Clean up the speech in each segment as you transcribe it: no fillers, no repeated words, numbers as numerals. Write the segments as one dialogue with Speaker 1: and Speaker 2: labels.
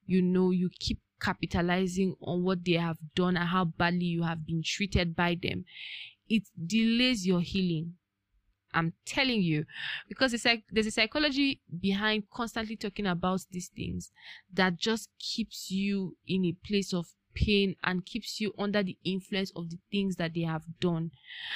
Speaker 1: you keep capitalizing on what they have done and how badly you have been treated by them, it delays your healing. I'm telling you, because there's a psychology behind constantly talking about these things that just keeps you in a place of pain and keeps you under the influence of the things that they have done.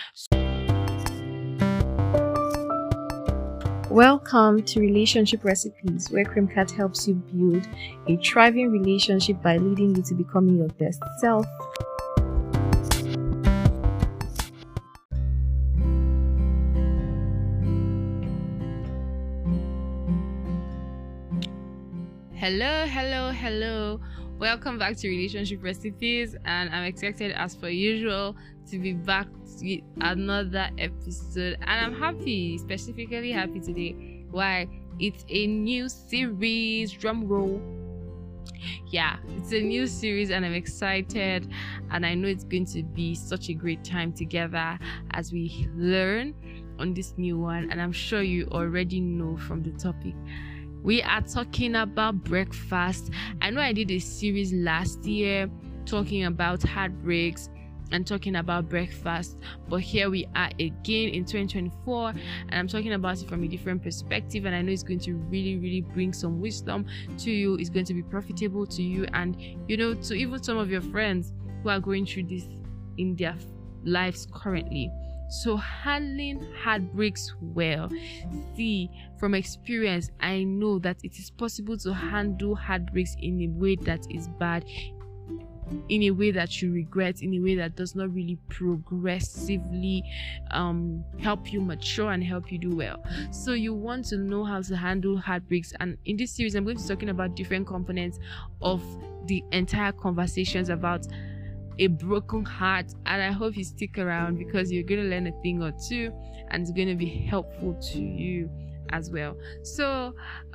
Speaker 2: Welcome to Relationship Recipes, where Creamcat helps you build a thriving relationship by leading you to becoming your best self.
Speaker 1: Hello. Welcome back to Relationship Recipes, and I'm excited as per usual to be back with another episode, and I'm happy, specifically happy today. Why? It's a new series. Drum roll. Yeah, it's a new series and I'm excited, and I know it's going to be such a great time together as we learn on this new one, and I'm sure you already know from the topic. We are talking about breakfast. I know I did a series last year talking about heartbreaks and talking about breakfast, but here we are again in 2024, and I'm talking about it from a different perspective, and I know it's going to really bring some wisdom to you. It's going to be profitable to you, and to even some of your friends who are going through this in their lives currently. So handling heartbreaks well. See, from experience, I know that it is possible to handle heartbreaks in a way that is bad, in a way that you regret, in a way that does not really progressively help you mature and help you do well. So you want to know how to handle heartbreaks, and in this series I'm going to be talking about different components of the entire conversations about a broken heart, and I hope you stick around because you're going to learn a thing or two, and it's going to be helpful to you as well. So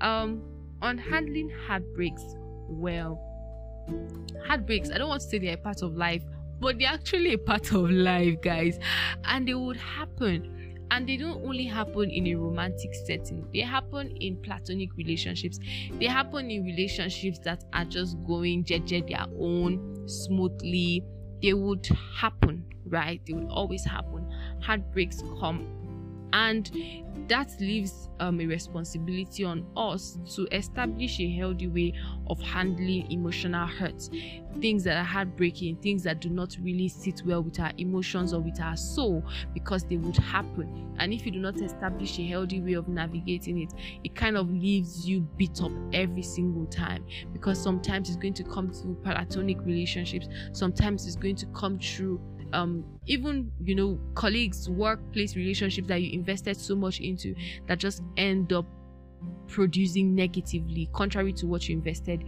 Speaker 1: on handling heartbreaks well, heartbreaks, I don't want to say they're a part of life, but they're actually a part of life, guys, and they would happen. And they don't only happen in a romantic setting. They happen in platonic relationships. They happen in relationships that are just going their own smoothly. They would happen, right? They would always happen. Heartbreaks come, and that leaves a responsibility on us to establish a healthy way of handling emotional hurts, things that are heartbreaking, things that do not really sit well with our emotions or with our soul, because they would happen. And if you do not establish a healthy way of navigating it, it kind of leaves you beat up every single time, because sometimes it's going to come through platonic relationships, sometimes it's going to come through even colleagues, workplace relationships that you invested so much into that just end up producing negatively, contrary to what you invested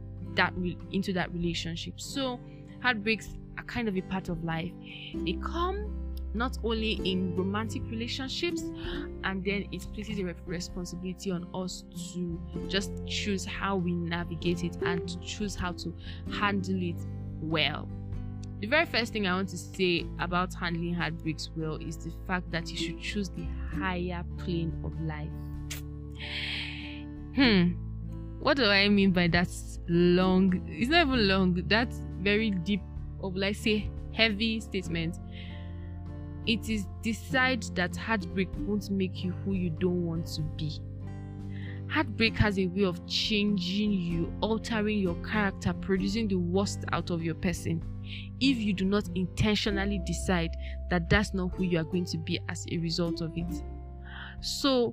Speaker 1: into that relationship. So heartbreaks are kind of a part of life. They come not only in romantic relationships, and then it places a responsibility on us to just choose how we navigate it and to choose how to handle it well. The very first thing I want to say about handling heartbreaks well is the fact that you should choose the higher plane of life. What do I mean by that long? It's not even long. That's very deep, of let's say heavy statement. It is decide that heartbreak won't make you who you don't want to be. Heartbreak has a way of changing you, altering your character, producing the worst out of your person, if you do not intentionally decide that that's not who you are going to be as a result of it. So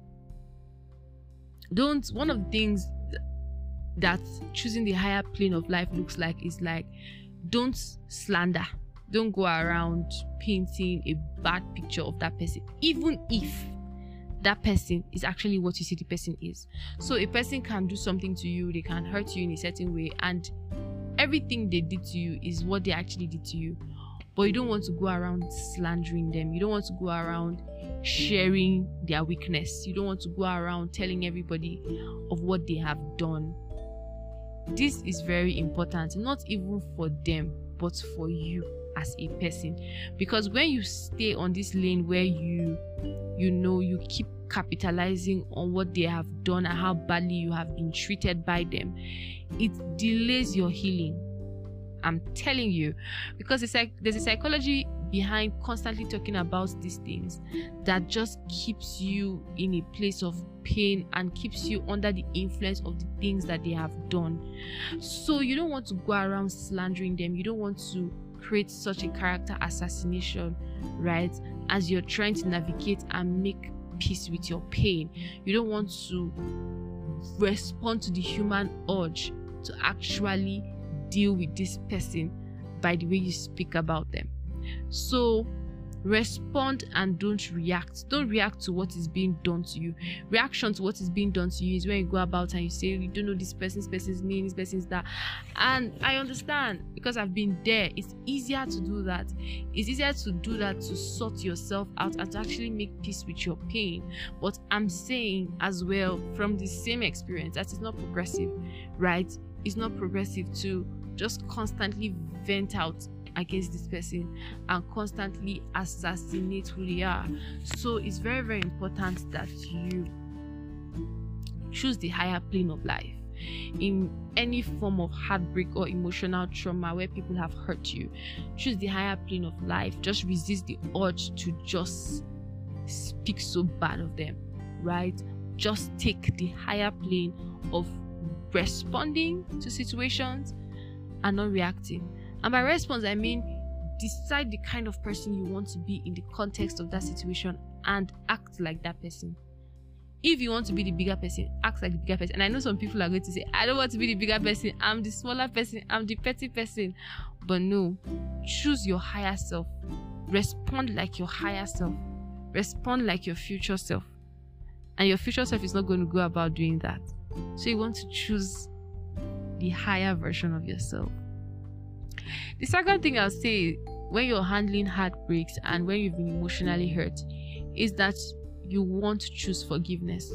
Speaker 1: one of the things that choosing the higher plane of life looks like is like, don't slander. Don't go around painting a bad picture of that person, even if that person is actually what you say the person is. So a person can do something to you, they can hurt you in a certain way, and everything they did to you is what they actually did to you. But you don't want to go around slandering them. You don't want to go around sharing their weakness. You don't want to go around telling everybody of what they have done. This is very important, not even for them, but for you as a person. Because when you stay on this lane where you keep capitalizing on what they have done and how badly you have been treated by them, it delays your healing. I'm telling you, because it's like there's a psychology behind constantly talking about these things that just keeps you in a place of pain and keeps you under the influence of the things that they have done. So you don't want to go around slandering them. You don't want to create such a character assassination, right? As you're trying to navigate and make peace with your pain. You don't want to respond to the human urge to actually deal with this person by the way you speak about them. So respond and don't react. Don't react to what is being done to you. Reaction to what is being done to you is when you go about and you say, you don't know this person's mean, this person's that. And I understand, because I've been there. It's easier to do that. It's easier to do that, to sort yourself out and to actually make peace with your pain. But I'm saying as well, from the same experience, that it's not progressive, right? It's not progressive to just constantly vent out against this person and constantly assassinate who they are. So it's very, very important that you choose the higher plane of life. In any form of heartbreak or emotional trauma where people have hurt you, choose the higher plane of life. Just resist the urge to just speak so bad of them, right? Just take the higher plane of responding to situations and not reacting. And by response, I mean decide the kind of person you want to be in the context of that situation and act like that person. If you want to be the bigger person, act like the bigger person. And I know some people are going to say, I don't want to be the bigger person, I'm the smaller person, I'm the petty person. But no, choose your higher self. Respond like your higher self. Respond like your future self. And your future self is not going to go about doing that. So you want to choose the higher version of yourself. The second thing I'll say when you're handling heartbreaks and when you've been emotionally hurt is that you want to choose forgiveness.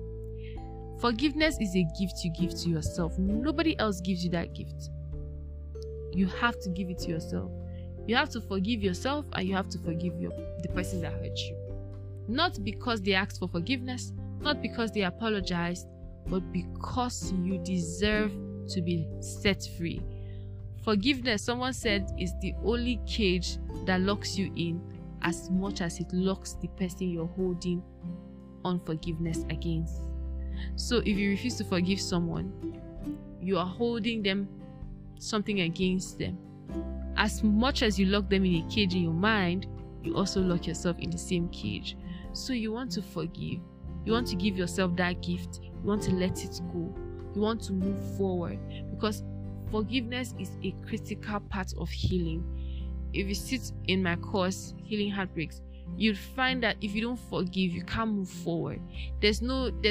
Speaker 1: Forgiveness is a gift you give to yourself. Nobody else gives you that gift. You have to give it to yourself. You have to forgive yourself and you have to forgive the person that hurt you. Not because they asked for forgiveness, not because they apologized, but because you deserve to be set free. Forgiveness, someone said, is the only cage that locks you in as much as it locks the person you're holding unforgiveness against. So if you refuse to forgive someone, you are holding them something against them. As much as you lock them in a cage in your mind, you also lock yourself in the same cage. So you want to forgive. You want to give yourself that gift. You want to let it go. You want to move forward, because forgiveness is a critical part of healing. If you sit in my course, Healing Heartbreaks, you'll find that if you don't forgive, you can't move forward. There's no way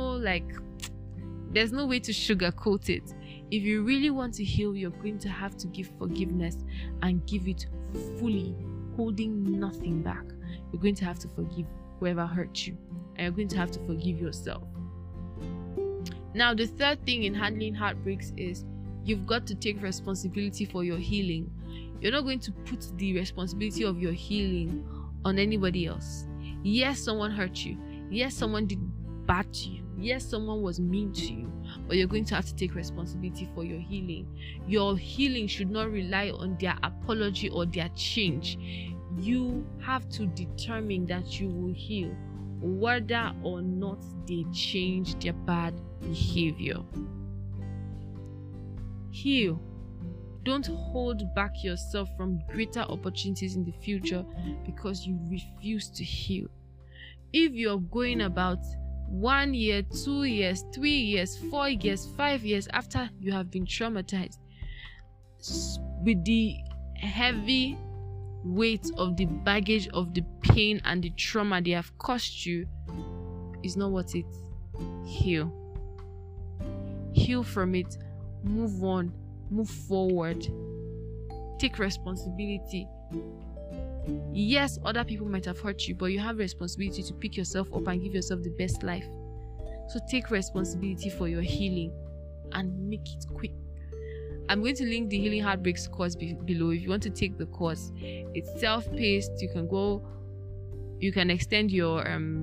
Speaker 1: to sugarcoat it. If you really want to heal, you're going to have to give forgiveness and give it fully, holding nothing back. You're going to have to forgive whoever hurt you, and you're going to have to forgive yourself. Now, the third thing in handling heartbreaks is you've got to take responsibility for your healing. You're not going to put the responsibility of your healing on anybody else. Yes, someone hurt you. Yes, someone did bad to you. Yes, someone was mean to you. But you're going to have to take responsibility for your healing. Your healing should not rely on their apology or their change. You have to determine that you will heal, whether or not they change their bad behavior. Heal. Don't hold back yourself from greater opportunities in the future because you refuse to heal. If you're going about 1 year, 2 years, 3 years, 4 years, 5 years after you have been traumatized with the heavy weight of the baggage of the pain and the trauma they have caused you, is not worth it. Heal. Heal from it. Move on. Move forward. Take responsibility. Yes, other people might have hurt you, but you have responsibility to pick yourself up and give yourself the best life. So take responsibility for your healing and make it quick. I'm going to link the Healing Heartbreaks course below if you want to take the course. It's self-paced. You can extend your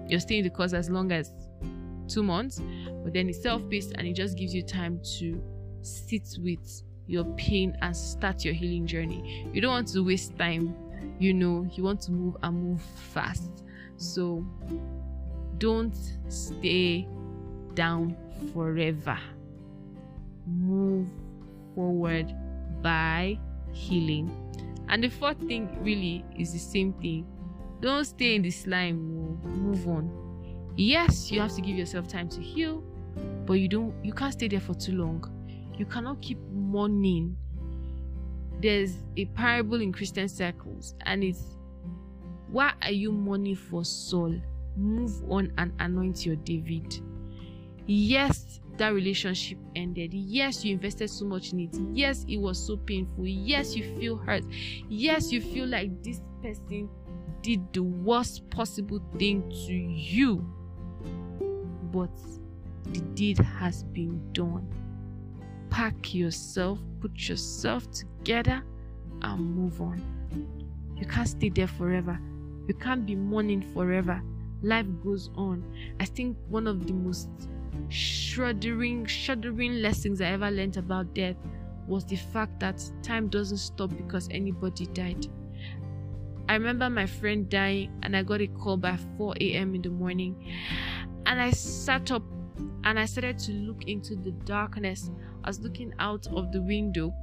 Speaker 1: you're staying the course as long as 2 months, but then it's self-paced and it just gives you time to sit with your pain and start your healing journey. You don't want to waste time, you want to move and move fast. So don't stay down forever. Move forward by healing. And the fourth thing really is the same thing. Don't stay in the slime. Move on. Yes, you have to give yourself time to heal, but you can't stay there for too long. You cannot keep mourning. There's a parable in Christian circles, and it's, why are you mourning for Saul? Move on and anoint your David. Yes, that relationship ended. Yes, you invested so much in it. Yes, it was so painful. Yes, you feel hurt. Yes, you feel like this person did the worst possible thing to you. But the deed has been done. Pack yourself, put yourself together, and move on. You can't stay there forever. You can't be mourning forever. Life goes on. I think one of the most shuddering lessons I ever learned about death was the fact that time doesn't stop because anybody died. I remember my friend dying, and I got a call by 4 a.m. in the morning, and I sat up and I started to look into the darkness. I was looking out of the window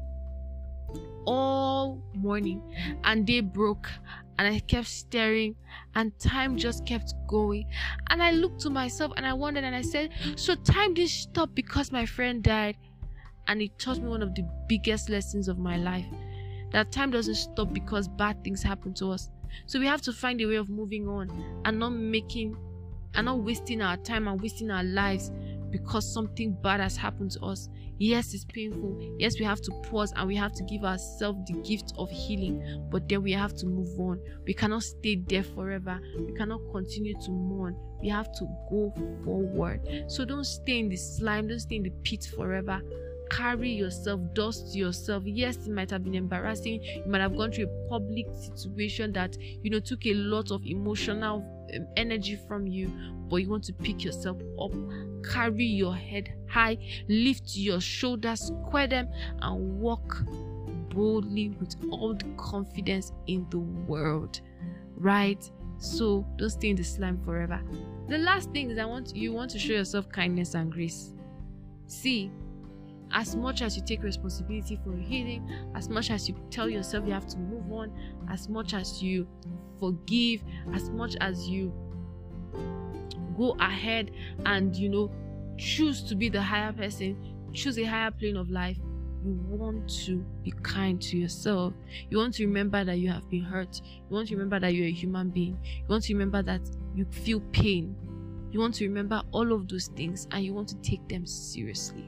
Speaker 1: all morning, and day broke, and I kept staring, and time just kept going. And I looked to myself and I wondered, and I said, so time didn't stop because my friend died? And it taught me one of the biggest lessons of my life, that time doesn't stop because bad things happen to us. So we have to find a way of moving on and not wasting our time and wasting our lives because something bad has happened to us. Yes, it's painful. Yes, we have to pause and we have to give ourselves the gift of healing, but then we have to move on. We cannot stay there forever. We cannot continue to mourn. We have to go forward. So don't stay in the slime, don't stay in the pit forever. Carry yourself, dust yourself. Yes, it might have been embarrassing. You might have gone through a public situation that took a lot of emotional energy from you, but you want to pick yourself up. Carry your head high, lift your shoulders, square them, and walk boldly with all the confidence in the world, right? So don't stay in the slime forever. The last thing is you want to show yourself kindness and grace. See, as much as you take responsibility for your healing, as much as you tell yourself you have to move on, as much as you forgive, as much as you go ahead and choose to be the higher person, choose a higher plane of life, you want to be kind to yourself. You want to remember that you have been hurt. You want to remember that you're a human being. You want to remember that you feel pain. You want to remember all of those things, and you want to take them seriously.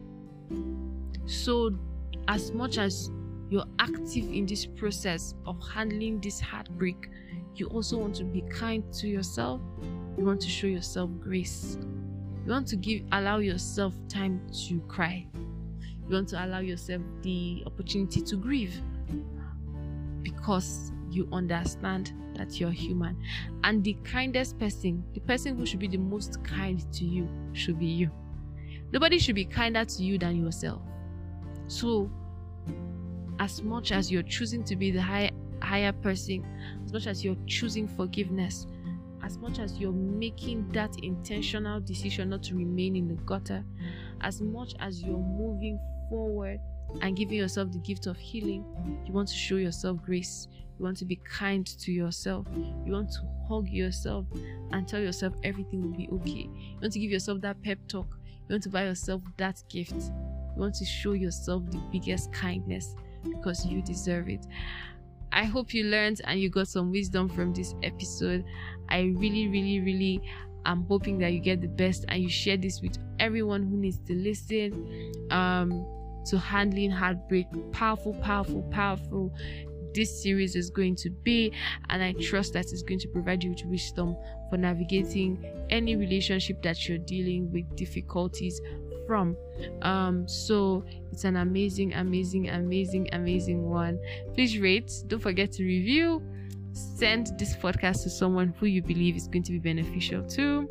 Speaker 1: So as much as you're active in this process of handling this heartbreak, you also want to be kind to yourself. You want to show yourself grace. You want to allow yourself time to cry. You want to allow yourself the opportunity to grieve, because you understand that you're human. And the kindest person, the person who should be the most kind to you, should be you. Nobody should be kinder to you than yourself. So as much as you're choosing to be the higher person, as much as you're choosing forgiveness, as much as you're making that intentional decision not to remain in the gutter, as much as you're moving forward and giving yourself the gift of healing, you want to show yourself grace. You want to be kind to yourself. You want to hug yourself and tell yourself everything will be okay. You want to give yourself that pep talk. You want to buy yourself that gift. You want to show yourself the biggest kindness because you deserve it. I hope you learned and you got some wisdom from this episode. I really am hoping that you get the best and you share this with everyone who needs to listen to handling heartbreak. Powerful this series is going to be, and I trust that it's going to provide you with wisdom for navigating any relationship that you're dealing with difficulties from. So it's an amazing one. Please rate, don't forget to review, send this podcast to someone who you believe is going to be beneficial too.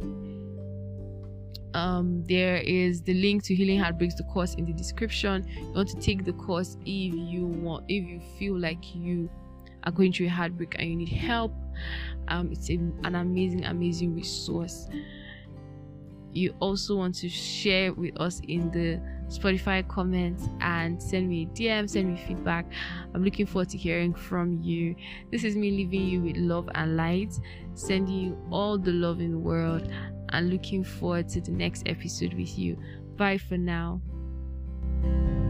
Speaker 1: There is the link to Healing Heartbreaks, the course, in the description. You want to take the course if you feel like you are going through a heartbreak and you need help. It's an amazing resource. You also want to share with us in the Spotify comments and send me a DM, send me feedback. I'm looking forward to hearing from you. This is me leaving you with love and light, sending you all the love in the world, and looking forward to the next episode with you. Bye for now.